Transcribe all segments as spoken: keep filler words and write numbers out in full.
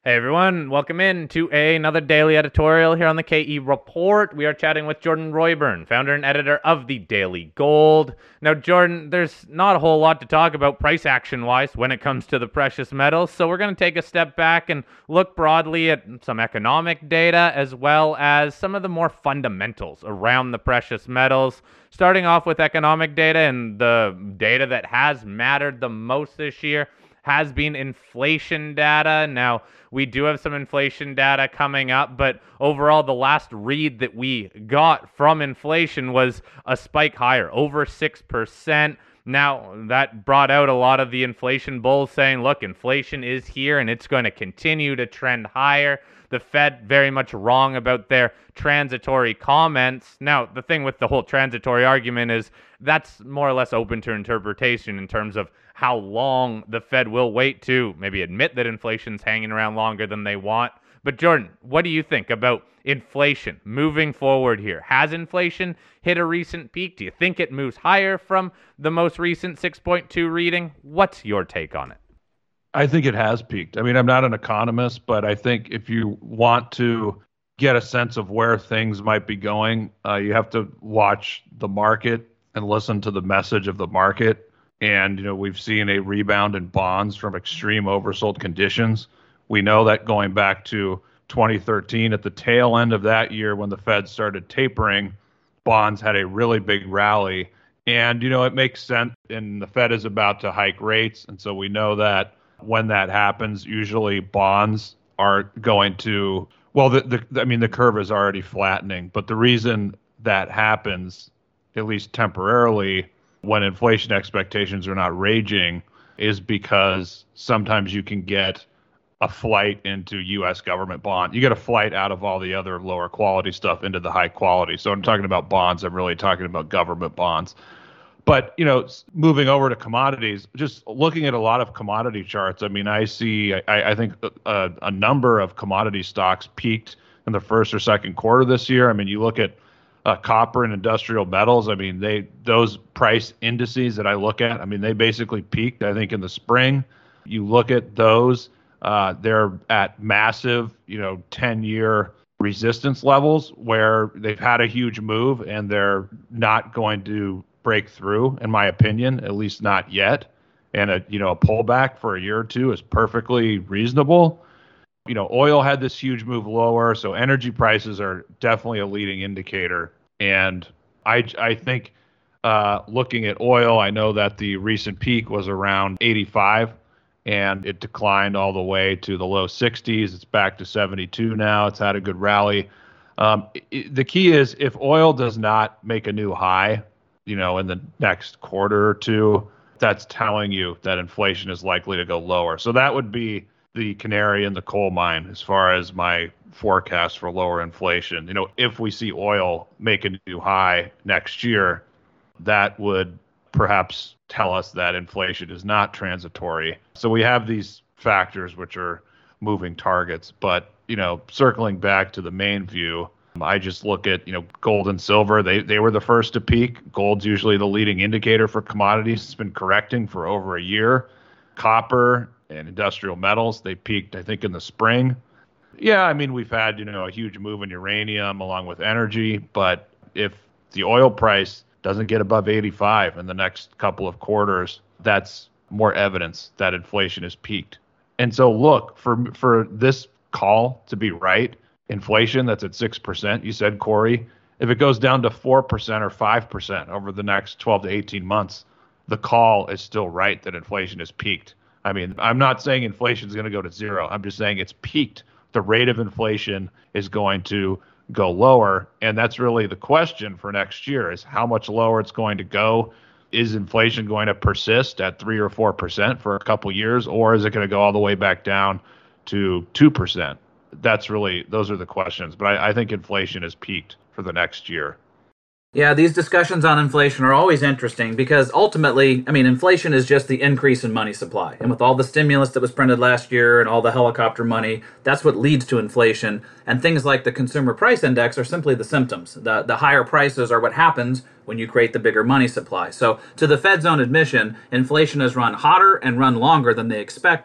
Hey everyone, welcome in to another daily editorial here on the K E Report. We are chatting with Jordan Royburn, founder and editor of the Daily Gold. Now, Jordan, there's not a whole lot to talk about price action-wise when it comes to the precious metals, so we're going to take a step back and look broadly at some economic data as well as some of the more fundamentals around the precious metals. Starting off with economic data, and the data that has mattered the most this year has been inflation data. Now, we do have some inflation data coming up, but overall, the last read that we got from inflation was a spike higher, over six percent. Now, that brought out a lot of the inflation bulls saying, look, inflation is here and it's going to continue to trend higher. The Fed very much wrong about their transitory comments. Now, the thing with the whole transitory argument is that's more or less open to interpretation in terms of how long the Fed will wait to maybe admit that inflation's hanging around longer than they want. But Jordan, what do you think about inflation moving forward here? Has inflation hit a recent peak? Do you think it moves higher from the most recent six point two reading? What's your take on it? I think it has peaked. I mean, I'm not an economist, but I think if you want to get a sense of where things might be going, uh, you have to watch the market and listen to the message of the market. And, you know, we've seen a rebound in bonds from extreme oversold conditions. We know that going back to twenty thirteen, at the tail end of that year when the Fed started tapering, bonds had a really big rally. And, you know, it makes sense. And the Fed is about to hike rates. And so we know that when that happens, usually bonds are going to, well, the, the I mean, the curve is already flattening. But the reason that happens, at least temporarily, when inflation expectations are not raging, is because sometimes you can get a flight into U S government bond. You get a flight out of all the other lower quality stuff into the high quality. So I'm talking about bonds. I'm really talking about government bonds. But, you know, moving over to commodities, just looking at a lot of commodity charts, I mean, I see, I, I think a, a number of commodity stocks peaked in the first or second quarter this year. I mean, you look at Uh, copper and industrial metals. I mean, they those price indices that I look at, I mean, they basically peaked, I think, in the spring. You look at those, uh, they're at massive, you know, ten-year resistance levels where they've had a huge move and they're not going to break through, in my opinion, at least not yet. And a you know a pullback for a year or two is perfectly reasonable. You know, oil had this huge move lower, so energy prices are definitely a leading indicator. And I, I think uh, looking at oil, I know that the recent peak was around eighty-five, and it declined all the way to the low sixties. It's back to seventy-two now. It's had a good rally. Um, it, the key is if oil does not make a new high, you know, in the next quarter or two, that's telling you that inflation is likely to go lower. So that would be the canary in the coal mine as far as my forecast for lower inflation. You know, if we see oil make a new high next year, that would perhaps tell us that inflation is not transitory. So we have these factors which are moving targets. But, you know, circling back to the main view, I just look at, you know, gold and silver. They they were the first to peak. Gold's usually the leading indicator for commodities. It's been correcting for over a year. Copper and industrial metals, they peaked, I think, in the spring. Yeah, I mean, we've had, you know, a huge move in uranium along with energy, but if the oil price doesn't get above eighty-five in the next couple of quarters, that's more evidence that inflation has peaked. And so look, for for this call to be right, inflation that's at six percent, you said, Corey, if it goes down to four percent or five percent over the next twelve to eighteen months, the call is still right that inflation has peaked. I mean, I'm not saying inflation is going to go to zero. I'm just saying it's peaked. The rate of inflation is going to go lower. And that's really the question for next year is how much lower it's going to go. Is inflation going to persist at three or four percent for a couple years, or is it going to go all the way back down to two percent? That's really, those are the questions. But I, I think inflation has peaked for the next year. Yeah, these discussions on inflation are always interesting because ultimately, I mean, inflation is just the increase in money supply. And with all the stimulus that was printed last year and all the helicopter money, that's what leads to inflation. And things like the consumer price index are simply the symptoms. The, the higher prices are what happens when you create the bigger money supply. So to the Fed's own admission, inflation has run hotter and run longer than they expected.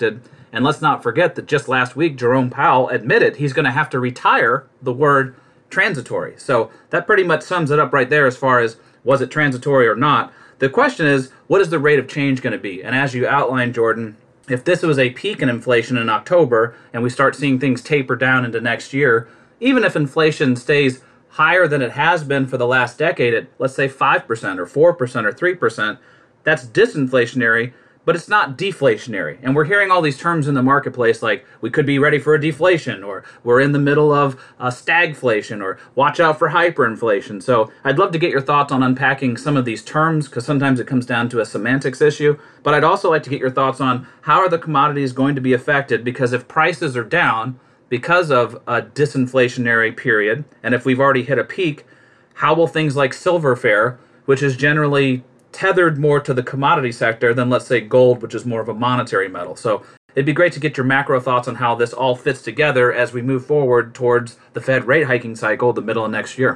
And let's not forget that just last week, Jerome Powell admitted he's going to have to retire the word transitory. So that pretty much sums it up right there as far as was it transitory or not. The question is, what is the rate of change going to be? And as you outlined, Jordan, if this was a peak in inflation in October and we start seeing things taper down into next year, even if inflation stays higher than it has been for the last decade at, let's say, five percent or four percent or three percent, that's disinflationary, but it's not deflationary. And we're hearing all these terms in the marketplace like we could be ready for a deflation, or we're in the middle of a stagflation, or watch out for hyperinflation. So I'd love to get your thoughts on unpacking some of these terms, because sometimes it comes down to a semantics issue. But I'd also like to get your thoughts on how are the commodities going to be affected, because if prices are down because of a disinflationary period, and if we've already hit a peak, how will things like silver fare, which is generally tethered more to the commodity sector than, let's say, gold, which is more of a monetary metal. So it'd be great to get your macro thoughts on how this all fits together as we move forward towards the Fed rate hiking cycle the middle of next year.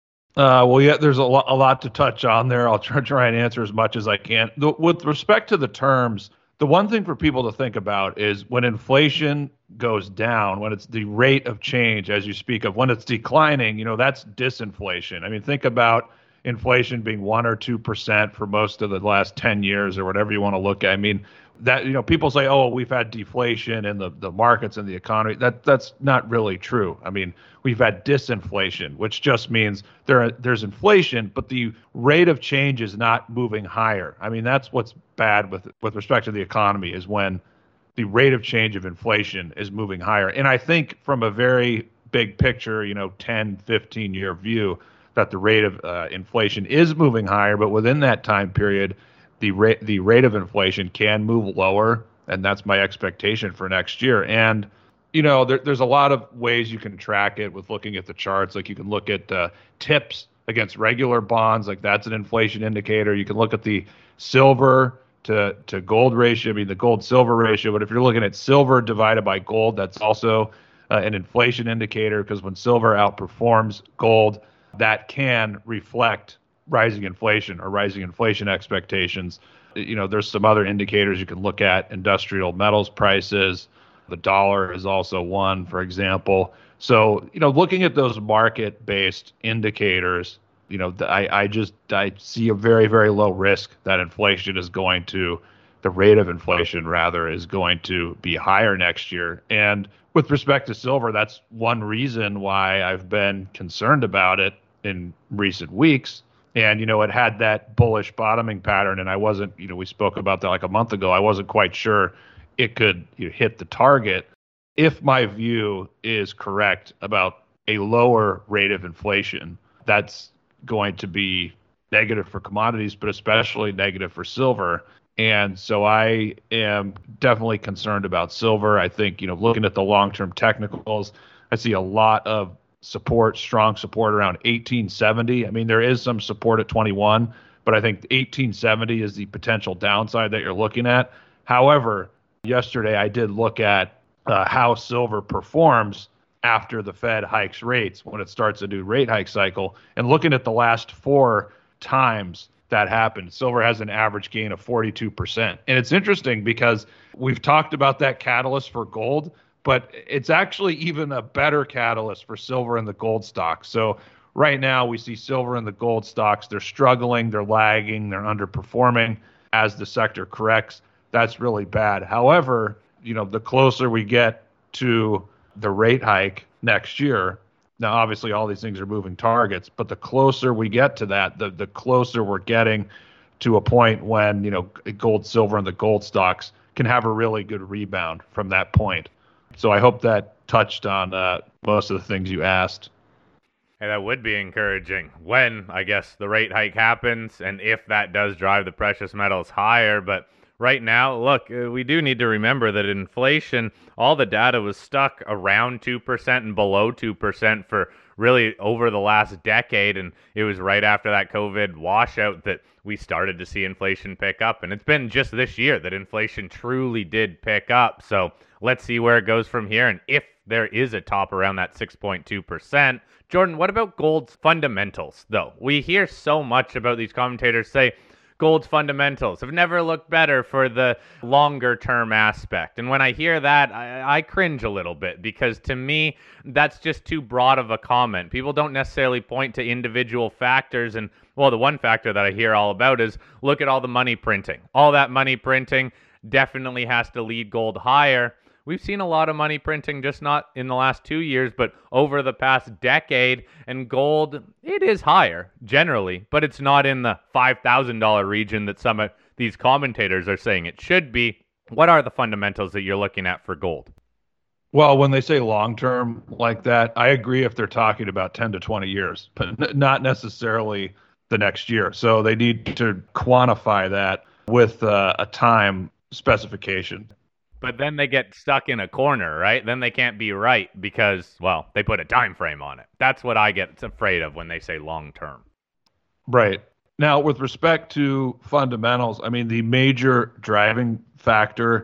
Uh, well, yeah, there's a lot, a lot to touch on there. I'll try, try and answer as much as I can. The, with respect to the terms, the one thing for people to think about is when inflation goes down, when it's the rate of change, as you speak of, when it's declining, you know, that's disinflation. I mean, think about inflation being one or two percent for most of the last ten years or whatever you want to look at. I mean, that, you know, people say, oh, we've had deflation in the, the markets and the economy. That that's not really true. I mean, we've had disinflation, which just means there there's inflation, but the rate of change is not moving higher. I mean, that's what's bad with with respect to the economy, is when the rate of change of inflation is moving higher. And I think from a very big picture, you know, ten, fifteen year view, that the rate of uh, inflation is moving higher, but within that time period, the rate the rate of inflation can move lower, and that's my expectation for next year. And you know, there, there's a lot of ways you can track it with looking at the charts. Like you can look at uh, tips against regular bonds, like that's an inflation indicator. You can look at the silver to to gold ratio, I mean the gold silver ratio. But if you're looking at silver divided by gold, that's also uh, an inflation indicator, because when silver outperforms gold, that can reflect rising inflation or rising inflation expectations. You know, there's some other indicators you can look at. Industrial metals prices, the dollar is also one, for example. So, you know, looking at those market-based indicators, you know, I, I just, I see a very, very low risk that inflation is going to, the rate of inflation rather, is going to be higher next year. And with respect to silver, that's one reason why I've been concerned about it in recent weeks. And, you know, it had that bullish bottoming pattern, and I wasn't, you know, we spoke about that like a month ago. I wasn't quite sure it could, you know, hit the target. If my view is correct about a lower rate of inflation, that's going to be negative for commodities, but especially negative for silver. And so I am definitely concerned about silver. I think, you know, looking at the long-term technicals, I see a lot of support, strong support around eighteen seventy. I mean, there is some support at twenty-one, but I think eighteen seventy is the potential downside that you're looking at. However, yesterday I did look at uh, how silver performs after the Fed hikes rates, when it starts a new rate hike cycle, and looking at the last four times that happened, silver has an average gain of forty-two percent. And it's interesting because we've talked about that catalyst for gold, but it's actually even a better catalyst for silver and the gold stocks. So right now we see silver and the gold stocks, they're struggling, they're lagging, they're underperforming as the sector corrects. That's really bad. However, you know, the closer we get to the rate hike next year, now obviously all these things are moving targets, but the closer we get to that, the, the closer we're getting to a point when, you know, gold, silver, and the gold stocks can have a really good rebound from that point. So I hope that touched on uh, most of the things you asked. Hey, that would be encouraging when, I guess, the rate hike happens, and if that does drive the precious metals higher. But right now, look, uh, we do need to remember that inflation, all the data was stuck around two percent and below two percent for really over the last decade, and it was right after that COVID washout that we started to see inflation pick up. And it's been just this year that inflation truly did pick up. So let's see where it goes from here, and if there is a top around that six point two percent. Jordan, what about gold's fundamentals, though? We hear so much about these commentators say gold's fundamentals have never looked better for the longer term aspect. And when I hear that, I, I cringe a little bit, because to me, that's just too broad of a comment. People don't necessarily point to individual factors. And well, the one factor that I hear all about is look at all the money printing. All that money printing definitely has to lead gold higher. We've seen a lot of money printing, just not in the last two years, but over the past decade. And gold, it is higher generally, but it's not in the five thousand dollars region that some of these commentators are saying it should be. What are the fundamentals that you're looking at for gold? Well, when they say long term like that, I agree if they're talking about ten to twenty years, but n- not necessarily the next year. So they need to quantify that with uh, a time specification. But then they get stuck in a corner, right? Then they can't be right because, well, they put a time frame on it. That's what I get afraid of when they say long term. Right. Now, with respect to fundamentals, I mean, the major driving factor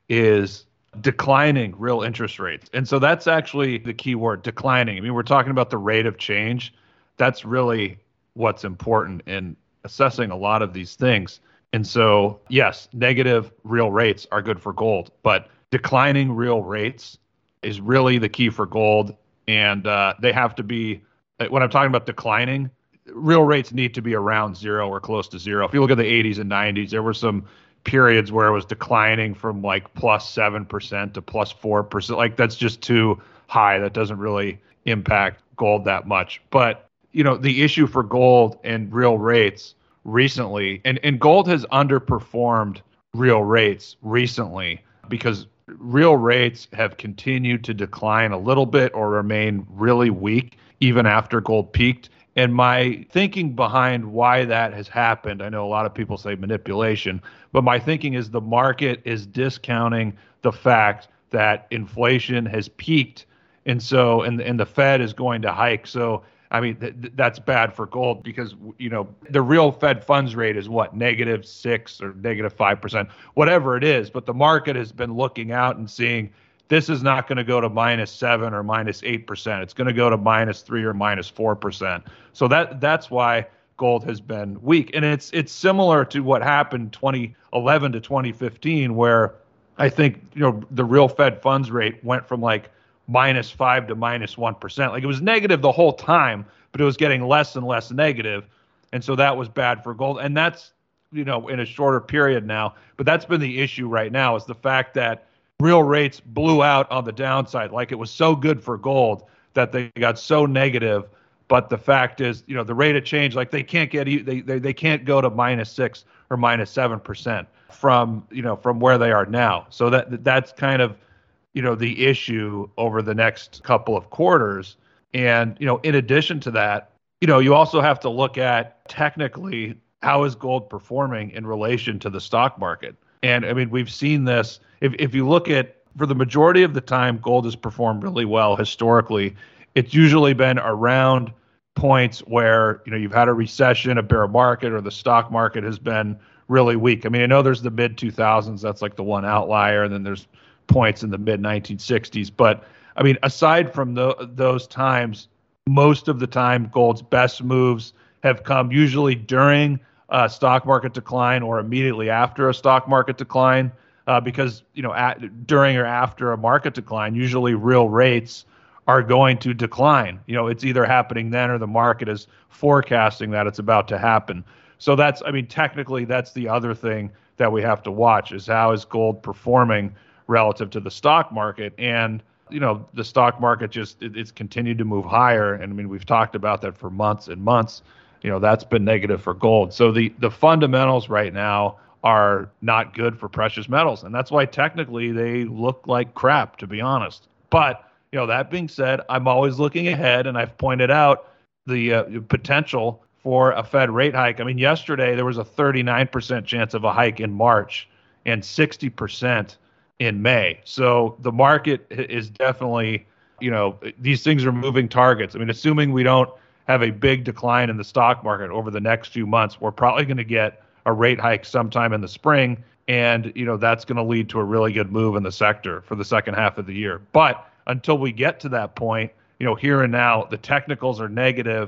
is declining real interest rates. And so that's actually the key word, declining. I mean, we're talking about the rate of change. That's really what's important in assessing a lot of these things. And so, yes, negative real rates are good for gold, but declining real rates is really the key for gold. And uh, they have to be, when I'm talking about declining, real rates need to be around zero or close to zero. If you look at the eighties and nineties, there were some periods where it was declining from like plus seven percent to plus four percent. Like that's just too high. That doesn't really impact gold that much. But, you know, the issue for gold and real rates recently, and, and gold has underperformed real rates recently because real rates have continued to decline a little bit or remain really weak even after gold peaked. And my thinking behind why that has happened, I know a lot of people say manipulation, but my thinking is the market is discounting the fact that inflation has peaked. And so, and, and the Fed is going to hike. So, I mean, th- that's bad for gold because, you know, the real Fed funds rate is what, negative six or negative five percent, whatever it is. But the market has been looking out and seeing this is not going to go to minus seven or minus eight percent. It's going to go to minus three or minus four percent. So that that's why gold has been weak. And it's it's similar to what happened twenty eleven to twenty fifteen, where I think, you know, the real Fed funds rate went from like minus five to minus one percent. Like it was negative the whole time, but it was getting less and less negative. And so that was bad for gold. And that's, you know, in a shorter period now. But that's been the issue right now is the fact that real rates blew out on the downside. Like it was so good for gold that they got so negative. But the fact is, you know, the rate of change, like they can't get, they they, they can't go to minus six or minus seven percent from, you know, from where they are now. So that that's kind of, you know, the issue over the next couple of quarters. And, you know, in addition to that, you know, you also have to look at technically how is gold performing in relation to the stock market. And I mean, we've seen this. If if you look at, for the majority of the time, gold has performed really well historically. It's usually been around points where, you know, you've had a recession, a bear market, or the stock market has been really weak. I mean, I know there's the mid two thousands. That's like the one outlier. And then there's points in the mid nineteen sixties. But I mean, aside from the, those times, most of the time, gold's best moves have come usually during a stock market decline or immediately after a stock market decline, uh, because, you know, at, during or after a market decline, usually real rates are going to decline. You know, it's either happening then or the market is forecasting that it's about to happen. So that's, I mean, technically, that's the other thing that we have to watch is how is gold performing relative to the stock market. And, you know, the stock market just, it, it's continued to move higher. And I mean, we've talked about that for months and months. You know, that's been negative for gold. So the, the fundamentals right now are not good for precious metals. And that's why technically they look like crap, to be honest. But, you know, that being said, I'm always looking ahead, and I've pointed out the uh, potential for a Fed rate hike. I mean, yesterday there was a thirty-nine percent chance of a hike in March and sixty percent in May. So the market is definitely, you know, these things are moving targets. I mean, assuming we don't have a big decline in the stock market over the next few months, we're probably going to get a rate hike sometime in the spring. And, you know, that's going to lead to a really good move in the sector for the second half of the year. But until we get to that point, you know, here and now, the technicals are negative.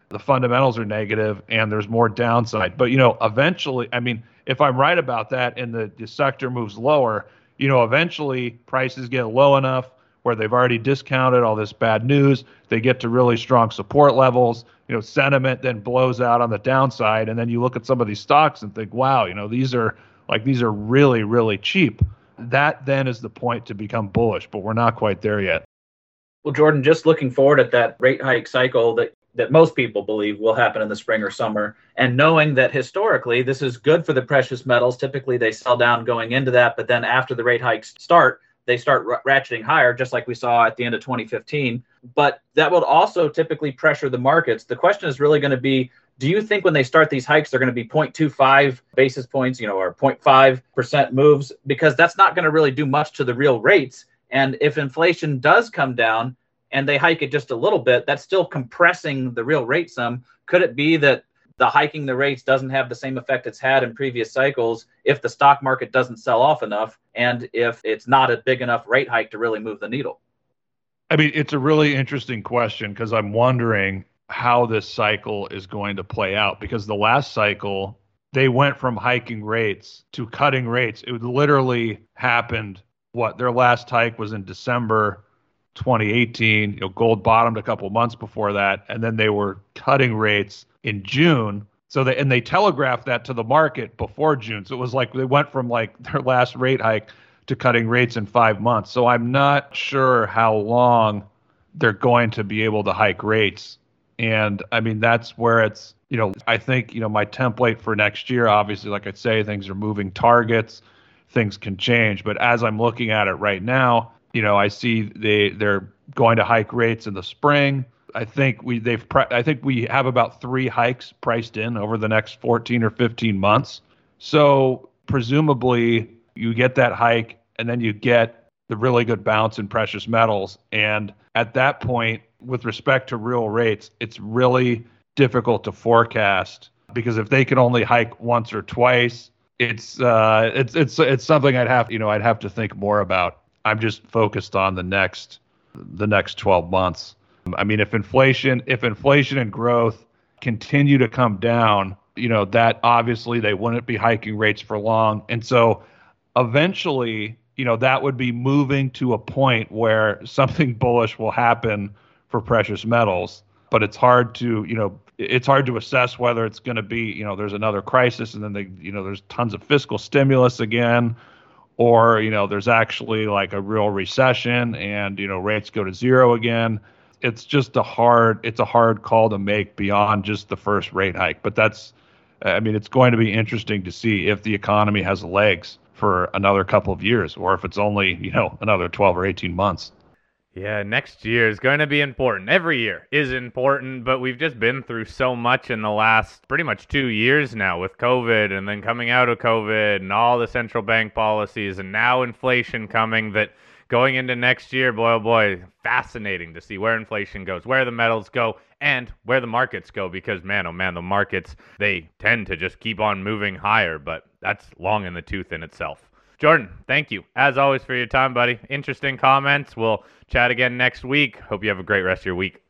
the fundamentals are negative and there's more downside. But, you know, eventually, I mean, if I'm right about that and the, the sector moves lower, you know, eventually prices get low enough where they've already discounted all this bad news. They get to really strong support levels. You know, sentiment then blows out on the downside. And then you look at some of these stocks and think, wow, you know, these are like, these are really, really cheap. That then is the point to become bullish, but we're not quite there yet. Well, Jordan, just looking forward at that rate hike cycle that, that most people believe will happen in the spring or summer, and knowing that historically this is good for the precious metals. Typically they sell down going into that, but then after the rate hikes start, they start r- ratcheting higher, just like we saw at the end of twenty fifteen. But that will also typically pressure the markets. The question is really going to be, do you think when they start these hikes, they're going to be zero point two five basis points, you know, or zero point five percent moves? Because that's not going to really do much to the real rates. And if inflation does come down and they hike it just a little bit, that's still compressing the real rate some. Could it be that the hiking the rates doesn't have the same effect it's had in previous cycles if the stock market doesn't sell off enough and if it's not a big enough rate hike to really move the needle? I mean, it's a really interesting question because I'm wondering how this cycle is going to play out, because the last cycle, they went from hiking rates to cutting rates. It literally happened. What, their last hike was in December twenty eighteen. You know, gold bottomed a couple months before that, and then they were cutting rates in June. So they and they telegraphed that to the market before June. So it was like they went from like their last rate hike to cutting rates in five months. So I'm not sure how long they're going to be able to hike rates. And I mean, that's where it's, you know, I think, you know, my template for next year, obviously, like I say, things are moving targets, things can change. But as I'm looking at it right now, you know, I see they they're going to hike rates in the spring. I think we they've pre- I think we have about three hikes priced in over the next fourteen or fifteen months. So presumably you get that hike and then you get the really good bounce in precious metals. And at that point, with respect to real rates, it's really difficult to forecast, because if they can only hike once or twice, it's uh, it's it's it's something I'd have you know I'd have to think more about. I'm just focused on the next the next twelve months. I mean, if inflation if inflation and growth continue to come down, you know, that obviously they wouldn't be hiking rates for long. And so eventually, you know, that would be moving to a point where something bullish will happen for precious metals. But it's hard to, you know, it's hard to assess whether it's going to be, you know, there's another crisis and then they, you know, there's tons of fiscal stimulus again, or, you know, there's actually like a real recession and, you know, rates go to zero again. It's just a hard, it's a hard call to make beyond just the first rate hike. But that's, I mean, it's going to be interesting to see if the economy has legs for another couple of years, or if it's only, you know, another twelve or eighteen months. Yeah, next year is going to be important. Every year is important, but we've just been through so much in the last pretty much two years now with COVID, and then coming out of COVID and all the central bank policies, and now inflation coming, that going into next year, boy, oh boy, fascinating to see where inflation goes, where the metals go, and where the markets go, because man, oh man, the markets, they tend to just keep on moving higher, but that's long in the tooth in itself. Jordan, thank you, as always, for your time, buddy. Interesting comments. We'll chat again next week. Hope you have a great rest of your week.